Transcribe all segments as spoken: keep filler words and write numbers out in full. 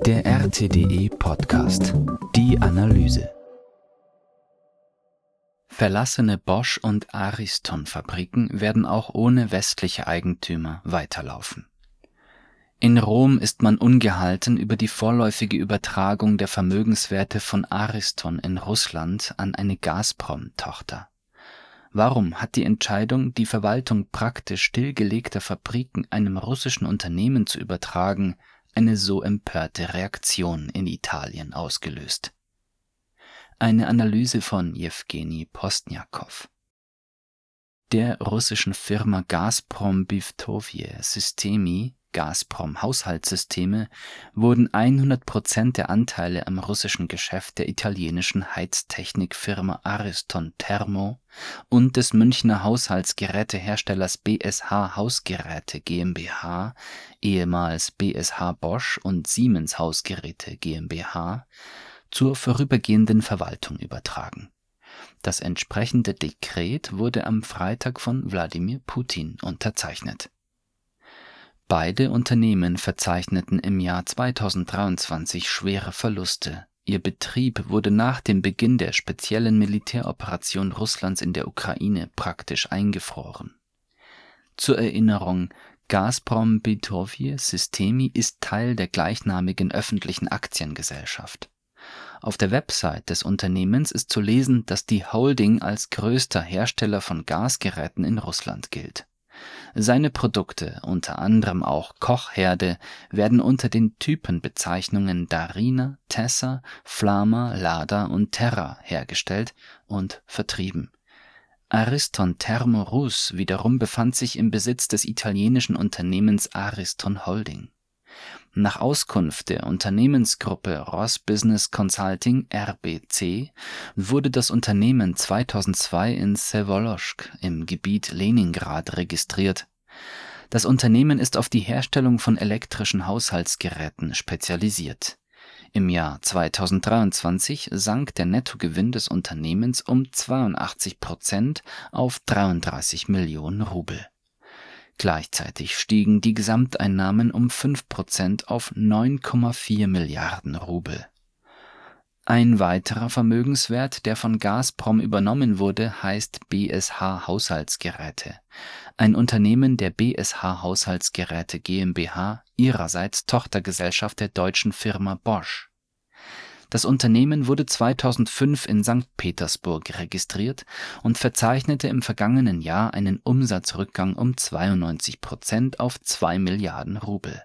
Der R T D E-Podcast. Die Analyse. Verlassene Bosch- und Ariston-Fabriken werden auch ohne westliche Eigentümer weiterlaufen. In Rom ist man ungehalten über die vorläufige Übertragung der Vermögenswerte von Ariston in Russland an eine Gazprom-Tochter. Warum hat die Entscheidung, die Verwaltung praktisch stillgelegter Fabriken einem russischen Unternehmen zu übertragen, eine so empörte Reaktion in Italien ausgelöst? Eine Analyse von Jewgeni Postniakow. Der russischen Firma Gazprom Bivtovje Systemi, Gazprom Haushaltssysteme, wurden hundert Prozent der Anteile am russischen Geschäft der italienischen Heiztechnikfirma Ariston Thermo und des Münchner Haushaltsgeräteherstellers B S H Hausgeräte GmbH, ehemals B S H Bosch und Siemens Hausgeräte GmbH, zur vorübergehenden Verwaltung übertragen. Das entsprechende Dekret wurde am Freitag von Wladimir Putin unterzeichnet. Beide Unternehmen verzeichneten im Jahr zweitausenddreiundzwanzig schwere Verluste. Ihr Betrieb wurde nach dem Beginn der speziellen Militäroperation Russlands in der Ukraine praktisch eingefroren. Zur Erinnerung, Gazprom Bivtovje Systemi ist Teil der gleichnamigen öffentlichen Aktiengesellschaft. Auf der Website des Unternehmens ist zu lesen, dass die Holding als größter Hersteller von Gasgeräten in Russland gilt. Seine Produkte, unter anderem auch Kochherde, werden unter den Typenbezeichnungen Darina, Tessa, Flama, Lada und Terra hergestellt und vertrieben. Ariston Thermo Rus wiederum befand sich im Besitz des italienischen Unternehmens Ariston Holding. Nach Auskunft der Unternehmensgruppe Ross Business Consulting R B C wurde das Unternehmen zweitausendzwei in Sewoloschsk im Gebiet Leningrad registriert. Das Unternehmen ist auf die Herstellung von elektrischen Haushaltsgeräten spezialisiert. Im Jahr zweitausenddreiundzwanzig sank der Nettogewinn des Unternehmens um zweiundachtzig Prozent auf dreiunddreißig Millionen Rubel. Gleichzeitig stiegen die Gesamteinnahmen um fünf Prozent auf neun Komma vier Milliarden Rubel. Ein weiterer Vermögenswert, der von Gazprom übernommen wurde, heißt B S H Haushaltsgeräte, ein Unternehmen der B S H Haushaltsgeräte GmbH, ihrerseits Tochtergesellschaft der deutschen Firma Bosch. Das Unternehmen wurde zweitausendfünf in Sankt Petersburg registriert und verzeichnete im vergangenen Jahr einen Umsatzrückgang um zweiundneunzig Prozent auf zwei Milliarden Rubel.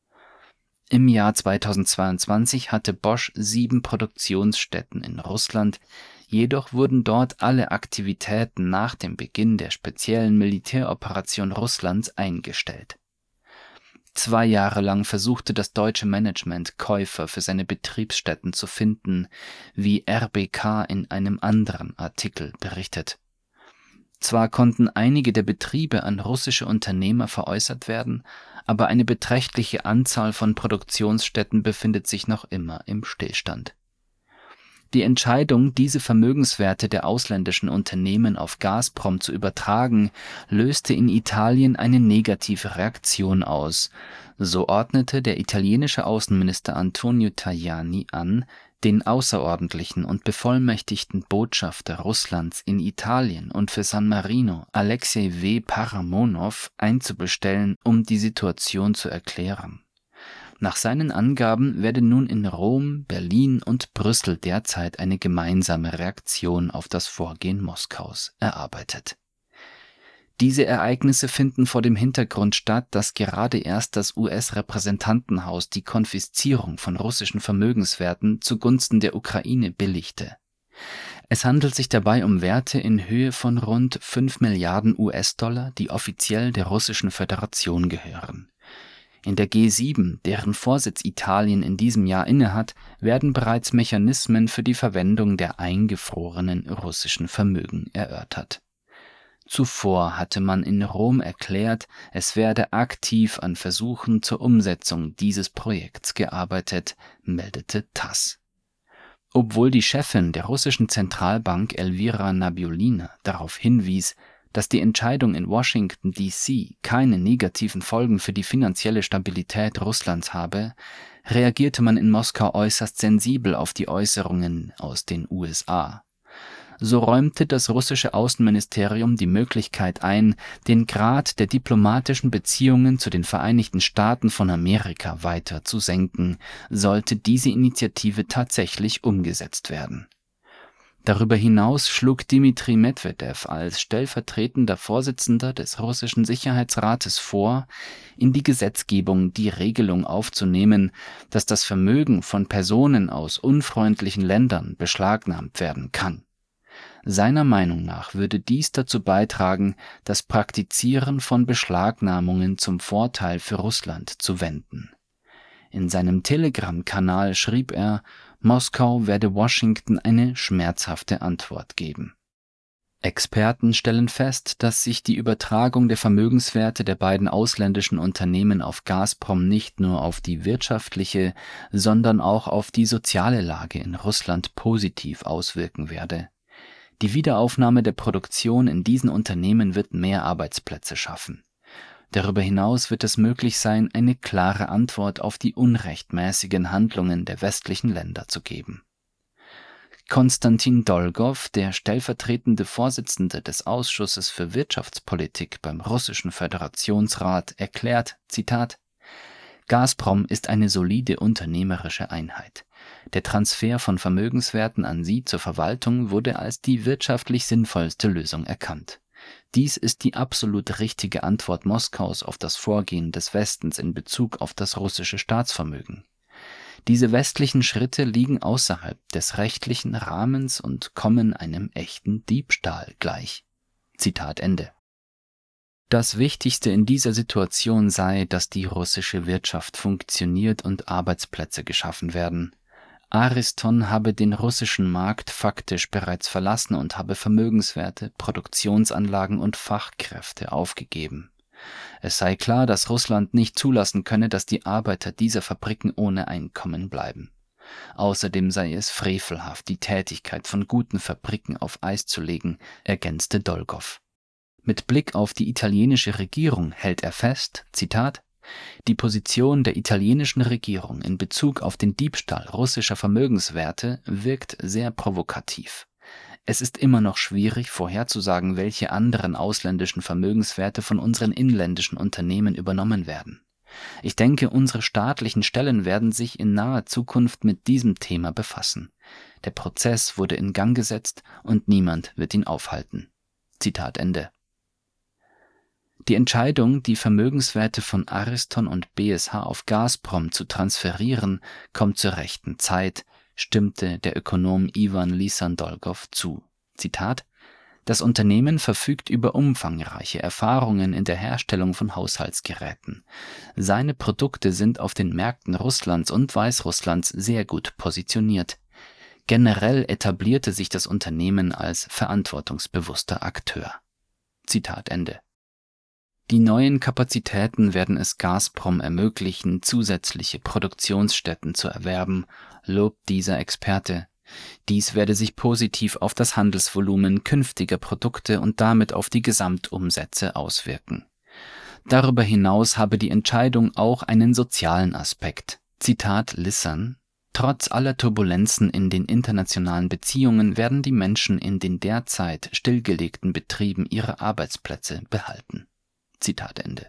Im Jahr zweitausendzweiundzwanzig hatte Bosch sieben Produktionsstätten in Russland, jedoch wurden dort alle Aktivitäten nach dem Beginn der speziellen Militäroperation Russlands eingestellt. Zwei Jahre lang versuchte das deutsche Management, Käufer für seine Betriebsstätten zu finden, wie R B K in einem anderen Artikel berichtet. Zwar konnten einige der Betriebe an russische Unternehmer veräußert werden, aber eine beträchtliche Anzahl von Produktionsstätten befindet sich noch immer im Stillstand. Die Entscheidung, diese Vermögenswerte der ausländischen Unternehmen auf Gazprom zu übertragen, löste in Italien eine negative Reaktion aus. So ordnete der italienische Außenminister Antonio Tajani an, den außerordentlichen und bevollmächtigten Botschafter Russlands in Italien und für San Marino, Alexei W. Paramonow, einzubestellen, um die Situation zu erklären. Nach seinen Angaben werde nun in Rom, Berlin und Brüssel derzeit eine gemeinsame Reaktion auf das Vorgehen Moskaus erarbeitet. Diese Ereignisse finden vor dem Hintergrund statt, dass gerade erst das U S-Repräsentantenhaus die Konfiszierung von russischen Vermögenswerten zugunsten der Ukraine billigte. Es handelt sich dabei um Werte in Höhe von rund fünf Milliarden U S-Dollar, die offiziell der Russischen Föderation gehören. In der G sieben, deren Vorsitz Italien in diesem Jahr innehat, werden bereits Mechanismen für die Verwendung der eingefrorenen russischen Vermögen erörtert. Zuvor hatte man in Rom erklärt, es werde aktiv an Versuchen zur Umsetzung dieses Projekts gearbeitet, meldete TASS. Obwohl die Chefin der russischen Zentralbank Elvira Nabiulina darauf hinwies, Dass die Entscheidung in Washington D C keine negativen Folgen für die finanzielle Stabilität Russlands habe, reagierte man in Moskau äußerst sensibel auf die Äußerungen aus den U S A. So räumte das russische Außenministerium die Möglichkeit ein, den Grad der diplomatischen Beziehungen zu den Vereinigten Staaten von Amerika weiter zu senken, sollte diese Initiative tatsächlich umgesetzt werden. Darüber hinaus schlug Dmitri Medwedew als stellvertretender Vorsitzender des russischen Sicherheitsrates vor, in die Gesetzgebung die Regelung aufzunehmen, dass das Vermögen von Personen aus unfreundlichen Ländern beschlagnahmt werden kann. Seiner Meinung nach würde dies dazu beitragen, das Praktizieren von Beschlagnahmungen zum Vorteil für Russland zu wenden. In seinem Telegram-Kanal schrieb er, Moskau werde Washington eine schmerzhafte Antwort geben. Experten stellen fest, dass sich die Übertragung der Vermögenswerte der beiden ausländischen Unternehmen auf Gazprom nicht nur auf die wirtschaftliche, sondern auch auf die soziale Lage in Russland positiv auswirken werde. Die Wiederaufnahme der Produktion in diesen Unternehmen wird mehr Arbeitsplätze schaffen. Darüber hinaus wird es möglich sein, eine klare Antwort auf die unrechtmäßigen Handlungen der westlichen Länder zu geben. Konstantin Dolgow, der stellvertretende Vorsitzende des Ausschusses für Wirtschaftspolitik beim russischen Föderationsrat, erklärt, Zitat, Gazprom ist eine solide unternehmerische Einheit. Der Transfer von Vermögenswerten an sie zur Verwaltung wurde als die wirtschaftlich sinnvollste Lösung erkannt. Dies ist die absolut richtige Antwort Moskaus auf das Vorgehen des Westens in Bezug auf das russische Staatsvermögen. Diese westlichen Schritte liegen außerhalb des rechtlichen Rahmens und kommen einem echten Diebstahl gleich. Zitat Ende. Das Wichtigste in dieser Situation sei, dass die russische Wirtschaft funktioniert und Arbeitsplätze geschaffen werden. Ariston habe den russischen Markt faktisch bereits verlassen und habe Vermögenswerte, Produktionsanlagen und Fachkräfte aufgegeben. Es sei klar, dass Russland nicht zulassen könne, dass die Arbeiter dieser Fabriken ohne Einkommen bleiben. Außerdem sei es frevelhaft, die Tätigkeit von guten Fabriken auf Eis zu legen, ergänzte Dolgow. Mit Blick auf die italienische Regierung hält er fest, Zitat, die Position der italienischen Regierung in Bezug auf den Diebstahl russischer Vermögenswerte wirkt sehr provokativ. Es ist immer noch schwierig vorherzusagen, welche anderen ausländischen Vermögenswerte von unseren inländischen Unternehmen übernommen werden. Ich denke, unsere staatlichen Stellen werden sich in naher Zukunft mit diesem Thema befassen. Der Prozess wurde in Gang gesetzt und niemand wird ihn aufhalten. Zitat Ende. Die Entscheidung, die Vermögenswerte von Ariston und B S H auf Gazprom zu transferieren, kommt zur rechten Zeit, stimmte der Ökonom Iwan Lisan-Dolgow zu. Zitat: Das Unternehmen verfügt über umfangreiche Erfahrungen in der Herstellung von Haushaltsgeräten. Seine Produkte sind auf den Märkten Russlands und Weißrusslands sehr gut positioniert. Generell etablierte sich das Unternehmen als verantwortungsbewusster Akteur. Zitat Ende. Die neuen Kapazitäten werden es Gazprom ermöglichen, zusätzliche Produktionsstätten zu erwerben, lobt dieser Experte. Dies werde sich positiv auf das Handelsvolumen künftiger Produkte und damit auf die Gesamtumsätze auswirken. Darüber hinaus habe die Entscheidung auch einen sozialen Aspekt. Zitat Lisan: Trotz aller Turbulenzen in den internationalen Beziehungen werden die Menschen in den derzeit stillgelegten Betrieben ihre Arbeitsplätze behalten. Zitat Ende.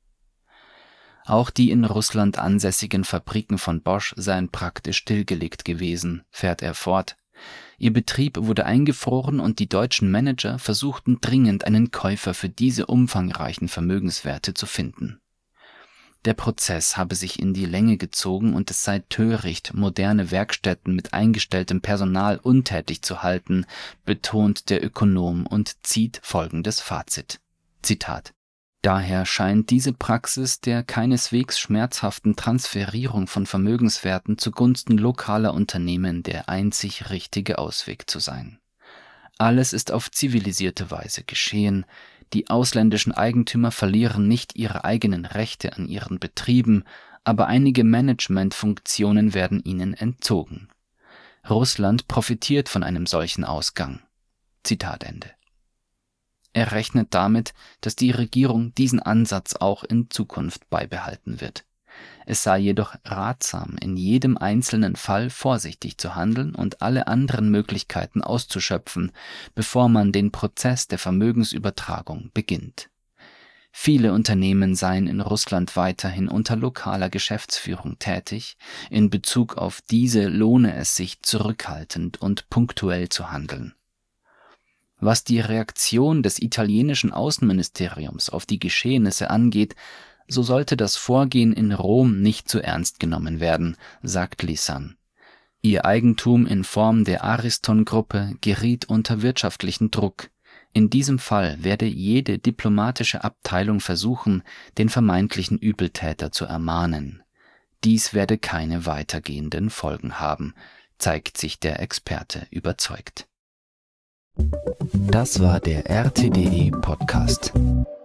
Auch die in Russland ansässigen Fabriken von Bosch seien praktisch stillgelegt gewesen, fährt er fort. Ihr Betrieb wurde eingefroren und die deutschen Manager versuchten dringend einen Käufer für diese umfangreichen Vermögenswerte zu finden. Der Prozess habe sich in die Länge gezogen und es sei töricht, moderne Werkstätten mit eingestelltem Personal untätig zu halten, betont der Ökonom und zieht folgendes Fazit. Zitat: Daher scheint diese Praxis der keineswegs schmerzhaften Transferierung von Vermögenswerten zugunsten lokaler Unternehmen der einzig richtige Ausweg zu sein. Alles ist auf zivilisierte Weise geschehen, die ausländischen Eigentümer verlieren nicht ihre eigenen Rechte an ihren Betrieben, aber einige Managementfunktionen werden ihnen entzogen. Russland profitiert von einem solchen Ausgang. Zitat Ende. Er rechnet damit, dass die Regierung diesen Ansatz auch in Zukunft beibehalten wird. Es sei jedoch ratsam, in jedem einzelnen Fall vorsichtig zu handeln und alle anderen Möglichkeiten auszuschöpfen, bevor man den Prozess der Vermögensübertragung beginnt. Viele Unternehmen seien in Russland weiterhin unter lokaler Geschäftsführung tätig, in Bezug auf diese lohne es sich, zurückhaltend und punktuell zu handeln. Was die Reaktion des italienischen Außenministeriums auf die Geschehnisse angeht, so sollte das Vorgehen in Rom nicht zu ernst genommen werden, sagt Lisan. Ihr Eigentum in Form der Ariston-Gruppe geriet unter wirtschaftlichen Druck. In diesem Fall werde jede diplomatische Abteilung versuchen, den vermeintlichen Übeltäter zu ermahnen. Dies werde keine weitergehenden Folgen haben, zeigt sich der Experte überzeugt. Das war der R T D E Podcast.